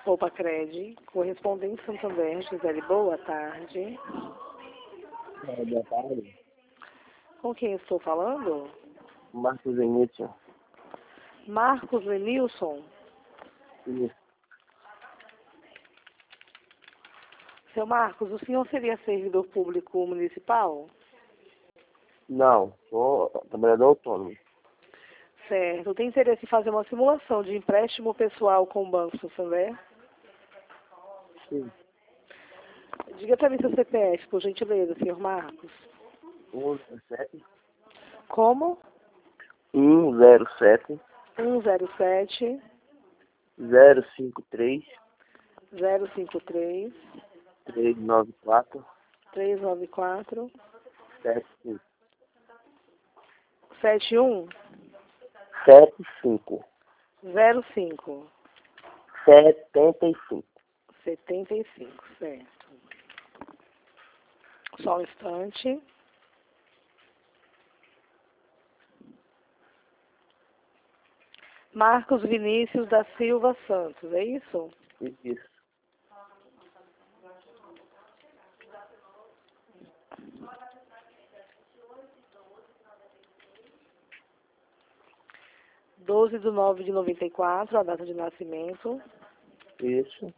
Roupa Cred, correspondente Santander, Gisele, boa tarde. Boa tarde. Com quem estou falando? Marcos Vinícius. Marcos Lenilson. Isso. Seu Marcos, o senhor seria servidor público municipal? Não, sou trabalhador autônomo. Certo. Tem interesse em fazer uma simulação de empréstimo pessoal com o Banco Santander? Sim. Diga para mim seu CPF, por gentileza, senhor Marcos. 107 Como? 107 107 053 053 394 394 75 71 75 05 75. 75, certo. Só um instante. Marcos Vinícius da Silva Santos, é isso? Isso. Doze de 9 de 94, a data de nascimento. Isso.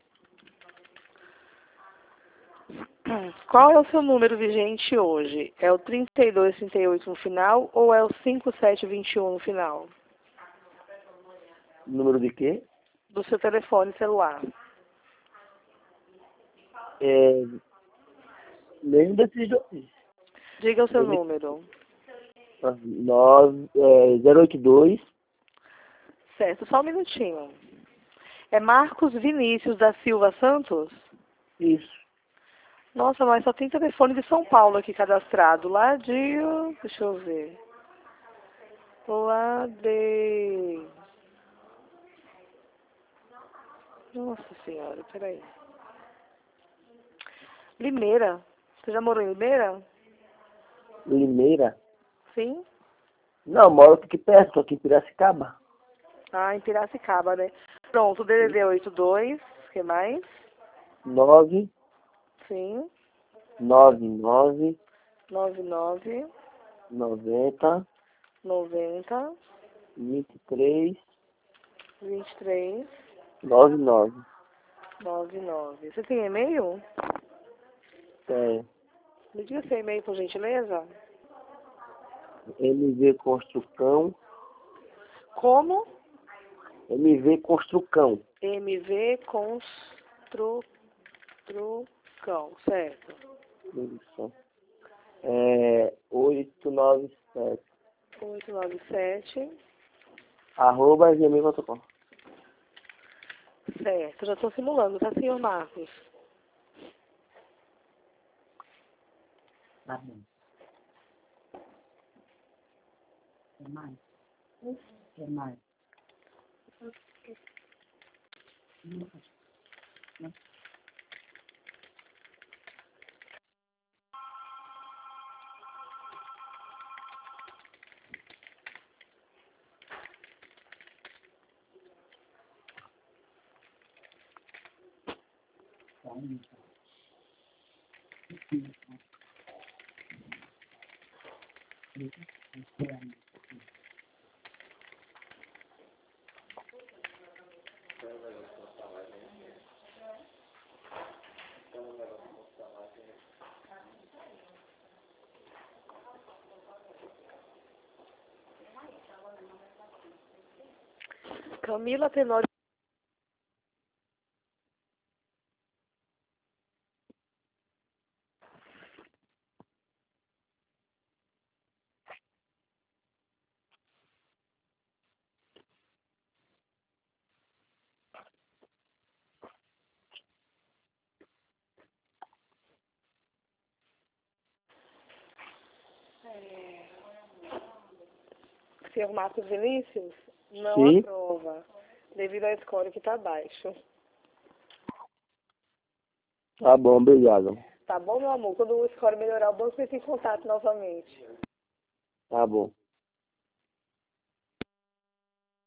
Qual é o seu número vigente hoje? É o 3238 no final ou é o 5721 no final? Número de quê? Do seu telefone celular. Mesmo desses dois. Diga o seu número. 082. Certo, só um minutinho. É Marcos Vinícius da Silva Santos? Isso. Nossa, mas só tem telefone de São Paulo aqui cadastrado. Lá de... Deixa eu ver. Lá de... Nossa Senhora, peraí. Limeira. Você já morou em Limeira? Limeira? Sim? Não, moro aqui perto, aqui em Piracicaba. Ah, em Piracicaba, né? Pronto, DDD 82. O que mais? 9 Sim. 99 99 90 90 23 23 99. 99. Você tem e-mail? É, Me diga seu e-mail, por gentileza. MV Construcão. Como? MV Construcão. MV Construcão, certo. Isso. 897 897, @gmail.com. certo. Já estou simulando, tá, senhor Marcos? Tá bom. Quer mais? Quer mais? Camila Tenório. Senhor Marcos Vinícius? Não Sim. aprova, devido à score que está baixo. Tá bom, obrigado. Tá bom, meu amor? Quando o score melhorar, o banco entra em contato novamente. Tá bom.